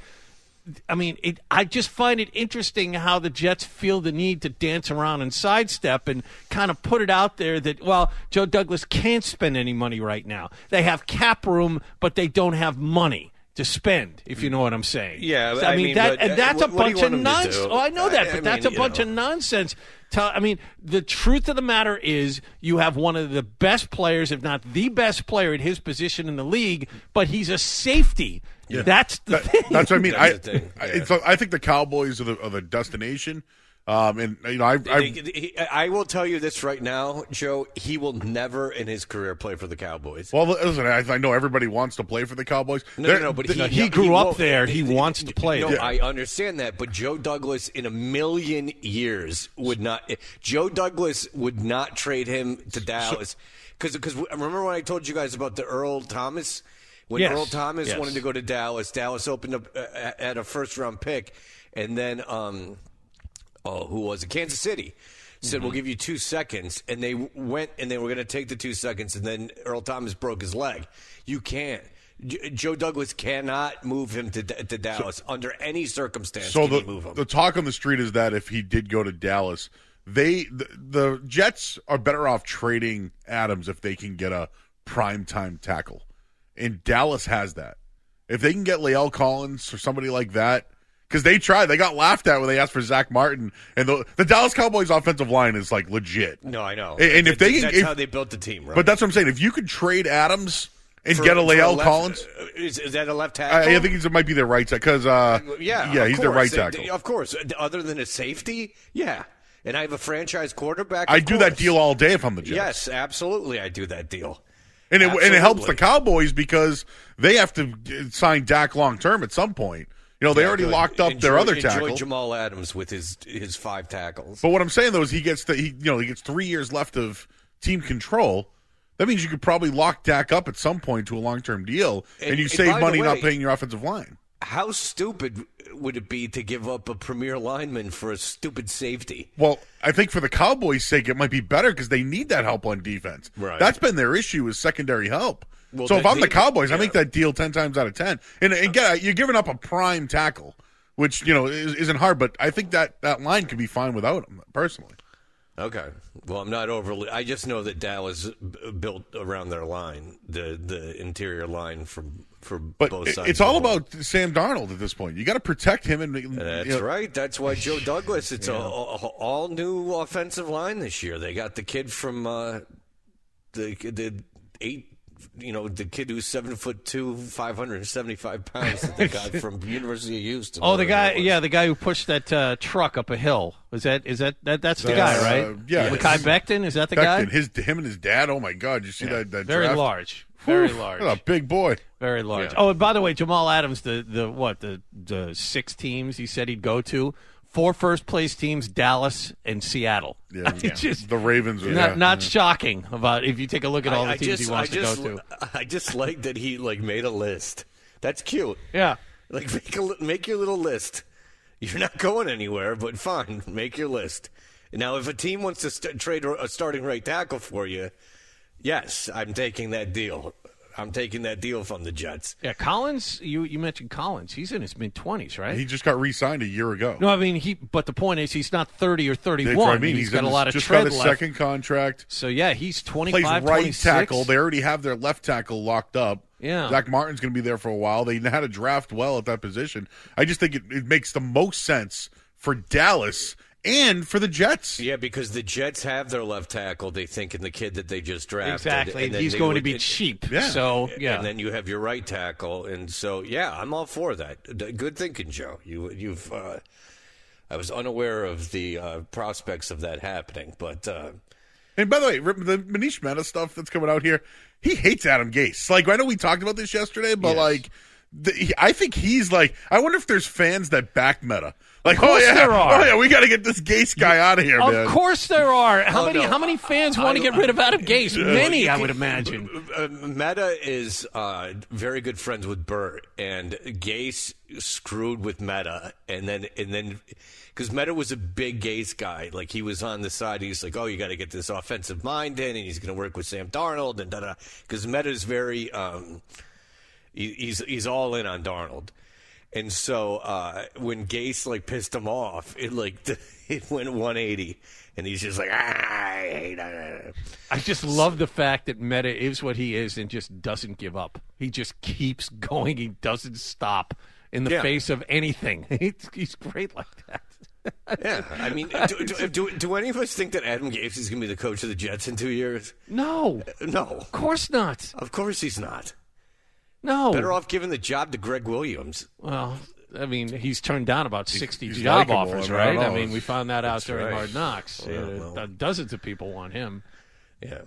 I mean, it, I just find it interesting how the Jets feel the need to dance around and sidestep and kind of put it out there that, well, Joe Douglas can't spend any money right now. They have cap room, but they don't have money to spend, if you know what I'm saying. Yeah, So, I I mean, mean, that, but, and uh, that's what- a what do you bunch of want him to nonsense. do? Oh, I know that, I- but I that's mean, a you bunch know. of nonsense. Tell- I mean, the truth of the matter is you have one of the best players, if not the best player at his position in the league, but he's a safety. Yeah. That's the That- thing. That's what I mean. I, That's the thing, I, yeah. it's, I think the Cowboys are the, are the destination. Um, and you know, I, I, He- he- I will tell you this right now, Joe. He will never in his career play for the Cowboys. well, listen, I, I know everybody wants to play for the Cowboys. No, They're- no, no, but th- he grew up won't. there. He wants to play No, there. I understand that, but Joe Douglas in a million years would not. Joe Douglas would not trade him to Dallas because because remember when I told you guys about the Earl Thomas. When Yes, Earl Thomas yes. wanted to go to Dallas, Dallas opened up uh, at a first round pick, and then um, oh, who was it? Kansas City said, "We'll give you two seconds," and they went and they were going to take the two seconds, and then Earl Thomas broke his leg. You can't. J- Joe Douglas cannot move him to to Dallas under any circumstance. So can the he move him? the talk on the street is that if he did go to Dallas, they the, the Jets are better off trading Adams if they can get a primetime tackle. And Dallas has that. If they can get Lael Collins or somebody like that, because they tried, they got laughed at when they asked for Zach Martin, and the, the Dallas Cowboys offensive line is like legit. no, I know. And, and if they can, that's if, how they built the team, right? but that's what I'm saying. If you could trade Adams and For- get a for Lael left- Collins, uh, is, is that a left tackle? I, I think he might be their right tackle because uh, yeah, yeah, of he's their course. right tackle. Of course, other than a safety, yeah. And I have a franchise quarterback. I of do that course. deal all day if I'm the Jets. Yes, absolutely, I do that deal. And it, and it helps the Absolutely. Cowboys because they have to g- sign Dak long term at some point. You know, they Yeah, already good. locked up enjoy, their other enjoy tackle. Jamal Adams with his his five tackles. But what I'm saying though is he gets the he you know he gets three years left of team control. That means you could probably lock Dak up at some point to a long term deal, and, And- you and save by the money not way- paying your offensive line. How stupid would it be to give up a premier lineman for a stupid safety? Well, I think for the Cowboys' sake, it might be better because they need that help on defense. Right. That's been their issue is secondary help. Well, so they- if I'm the they- Cowboys, I yeah. make that deal ten times out of ten. And again, you're giving up a prime tackle, which you know is, isn't hard. But I think that that line could be fine without him personally. Okay. Well, I'm not overly. I just know that Dallas b- built around their line, the the interior line from for But both it- sides. it's of all the ball. about Sam Darnold at this point. You got to protect him, and That's you know, right. That's why Joe Douglas. It's a, a, a all new offensive line this year. They got the kid from uh, the the eight. You know, the kid who's seven foot two, five hundred and seventy five pounds. That they got from University of Houston. Oh, the whatever guy, it was. yeah, the guy who pushed that uh, truck up a hill. Was that? Is that? that that's the Uh, guy, right? yeah. Mekhi Becton. Is that the Becton, guy? his him and his dad. Oh my God! You see Yeah. that? that Very draft? large. Very Whew, large. what a big boy. Very large. Yeah. Oh, and by the way, Jamal Adams, the the what the the six teams he said he'd go to. Four first place teams: Dallas and Seattle. Yeah, It's yeah. just the Ravens. Are, not yeah. not yeah. shocking about if you take a look at all I, the teams I just, he wants I just, to go to. I just like that he like made a list. That's cute. Yeah. Like make a li- make your little list. You're not going anywhere, but fine, make your list. Now, if a team wants to st- trade a starting right tackle for you, yes, I'm taking that deal. I'm taking that deal from the Jets. Yeah, Collins. You you mentioned Collins. He's in his mid twenties, right? He just got re-signed a year ago. No, I mean he. But the point is, he's not thirty or That's what thirty-one. I mean. He's He's got in a his- lot of just tread got his left. second contract. So yeah, he's Plays twenty-five, right twenty-six. tackle. They already have their left tackle locked up. Yeah. Zach Martin's going to be there for a while. They had to draft well at that position. I just think it, it makes the most sense for Dallas and for the Jets. Yeah, because the Jets have their left tackle. They think in the kid that they just drafted. Exactly. and then He's they going to would- be and- cheap. Yeah. So yeah. And then you have your right tackle, and so yeah, I'm all for that. D- Good thinking, Joe. You, you've. Uh, I was unaware of the uh, prospects of that happening, but uh, And by the way, the Manish Mehta stuff that's coming out here, he hates Adam Gase. Like, I know we talked about this yesterday, but Yes. like, the, he, I think he's like, I wonder if there's fans that back Mehta. Like, Of course oh yeah, there are. oh yeah, we got to get this Gase guy out of here, Of man. course there are. How Oh, many no. How many fans want to get rid of Adam Gase? Many, I would imagine. Uh, Mehta is uh, very good friends with Burt, and Gase screwed with Mehta, and then and then because Mehta was a big Gase guy, like he was on the side. He's like, oh, you got to get this offensive mind in, and he's going to work with Sam Darnold, and da da. Because Mehta's very, um, he, he's he's all in on Darnold. And so uh, when Gase like pissed him off, it like it went one eighty, and he's just like, ah, I hate it. I just love the fact that Mehta is what he is and just doesn't give up. He just keeps going. He doesn't stop in the Yeah. face of anything. He's, he's great like that. Yeah, I mean, do, do, do, do any of us think that Adam Gase is going to be the coach of the Jets in two years? No, no, of course not. Of course he's not. No, Better off giving the job to Greg Williams. Well, I mean, he's turned down about sixty he's job likable, offers, I mean, I right? don't I know. mean, we found that out That's during right. Hard Knocks. Well, Uh, well. Dozens of people want him. Yeah.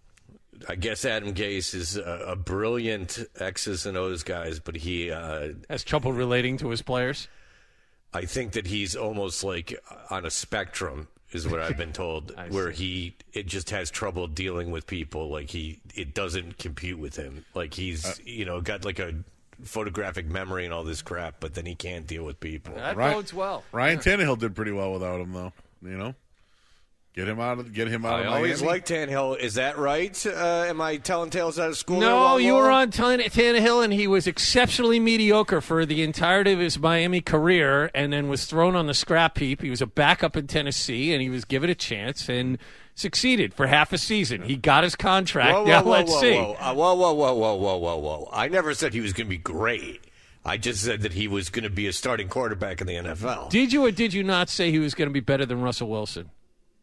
I guess Adam Gase is a, a brilliant X's and O's guys, but he uh, has trouble relating to his players. I think that he's almost like on a spectrum, is what I've been told, where he it just has trouble dealing with people. Like he, it doesn't compute with him. Like he's, Uh, you know, got like a photographic memory and all this crap, but then he can't deal with people. That Ryan- bodes well. Ryan Tannehill did pretty well without him, though. You know, get him out of get him out I of always Miami. liked Tannehill. Is that right? Uh, am I telling tales out of school? there, No, Waldo? you were on Tan- Tannehill, and he was exceptionally mediocre for the entirety of his Miami career, and then was thrown on the scrap heap. He was a backup in Tennessee, and he was given a chance and succeeded for half a season. He got his contract. Whoa, whoa, now whoa, let's whoa, see. Whoa, Uh, whoa, whoa, whoa, whoa, whoa, whoa, whoa! I never said he was going to be great. I just said that he was going to be a starting quarterback in the N F L. Did you or did you not say he was going to be better than Russell Wilson?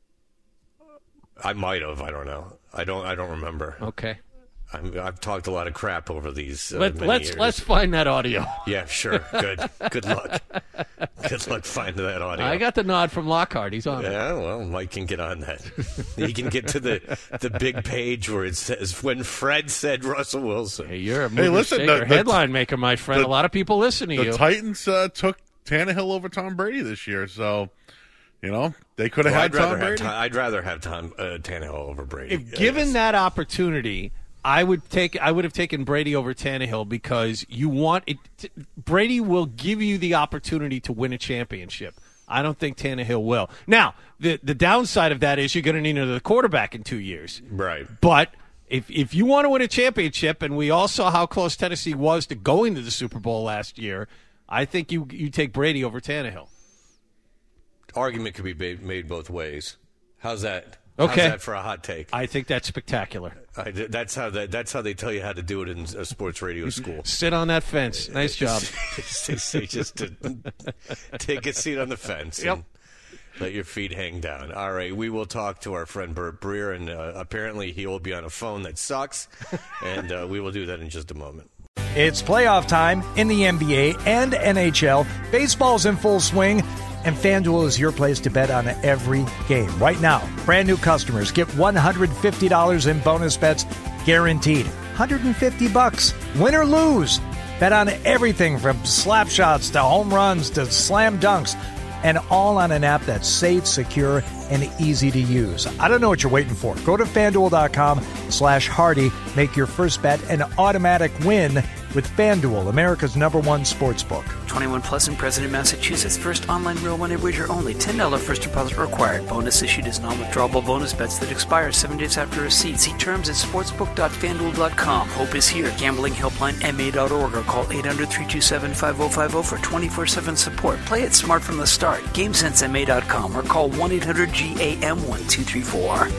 I might have. I don't know. I don't. I don't remember. Okay. I'm, I've talked a lot of crap over these. Uh, Let, many let's years. let's find that audio. Yeah, sure. Good. Good luck. Good luck finding that audio. I got the nod from Lockhart. He's on it. Yeah, well, Mike can get on that. He can get to the the big page where it says when Fred said Russell Wilson. Hey, you're a Hey, movie listen, shaker, the- the- headline maker, my friend. the- a lot of people listen to The you. Titans uh, took Tannehill over Tom Brady this year, so you know they could have Well, had I'd rather Tom have Brady. Tom, I'd rather have Tom uh, Tannehill over Brady. If given that opportunity, I would take. I would have taken Brady over Tannehill because you want it. T- Brady will give you the opportunity to win a championship. I don't think Tannehill will. Now, the the downside of that is you're going to need another quarterback in two years. Right. But if if you want to win a championship, and we all saw how close Tennessee was to going to the Super Bowl last year, I think you you take Brady over Tannehill. Argument could be ba- made both ways. How's that? Okay. How's that for a hot take? I think that's spectacular. I, that's how that, that's how they tell you how to do it in a sports radio school. Sit on that fence. Nice job. They say just to take a seat on the fence Yep. and let your feet hang down. All right, we will talk to our friend Bert Breer, and uh, apparently he will be on a phone that sucks, and uh, we will do that in just a moment. It's playoff time in the N B A and N H L. Baseball's in full swing, and FanDuel is your place to bet on every game. Right now, brand new customers get one hundred fifty dollars in bonus bets guaranteed. one hundred fifty bucks, win or lose. Bet on everything from slap shots to home runs to slam dunks, and all on an app that's safe, secure, and easy to use. I don't know what you're waiting for. Go to FanDuel.com slash Hardy. Make your first bet an automatic win with FanDuel, America's number one sports book. twenty-one plus and present in Massachusetts. First online real money wager only. ten dollars first deposit required. Bonus issued as non-withdrawable bonus bets that expire seven days after receipt. See terms at sportsbook dot fanduel dot com. Hope is here. Gambling helpline M A dot org or call eight hundred, three two seven, five oh five oh for twenty-four seven support. Play it smart from the start. GameSense M A dot com or call one eight hundred G A M one two three four.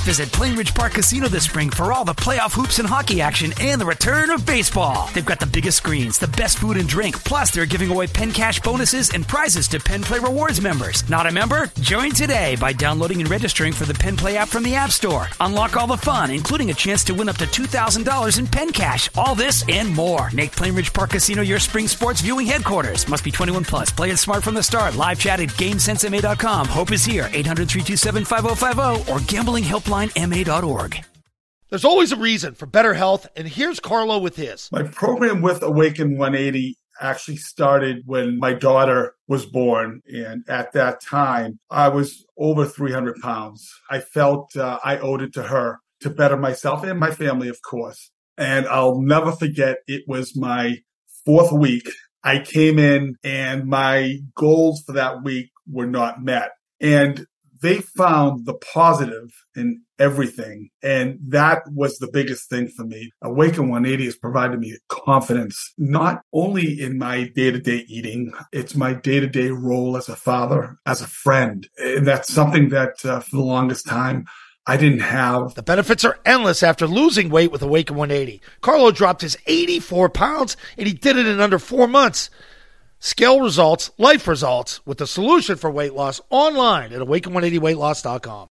Visit Plain Ridge Park Casino this spring for all the playoff hoops and hockey action and the return of baseball. They've got the biggest screens, the best food and drink, plus they're giving away Penn Cash bonuses and prizes to Penn Play Rewards members. Not a member? Join today by downloading and registering for the Penn Play app from the App Store. Unlock all the fun, including a chance to win up to two thousand dollars in Penn Cash. All this and more. Make Plain Ridge Park Casino your spring sports viewing headquarters. Must be twenty-one plus. Play it smart from the start. Live chat at GameSense M A dot com. Hope is here. eight hundred, three two seven, five oh five oh or gambling helpline M A dot org. There's always a reason for better health, and here's Carlo with his. My program with Awaken one eighty actually started when my daughter was born, and at that time, I was over three hundred pounds. I felt uh, I owed it to her to better myself and my family, of course. And I'll never forget, it was my fourth week. I came in, and my goals for that week were not met. And they found the positive in everything. And that was the biggest thing for me. Awaken one eighty has provided me confidence, not only in my day-to-day eating, it's my day-to-day role as a father, as a friend. And that's something that uh, for the longest time, I didn't have. The benefits are endless after losing weight with Awaken one eighty. Carlo dropped his eighty-four pounds, and he did it in under four months. Scale results, life results, with the solution for weight loss online at awaken one eighty weight loss dot com.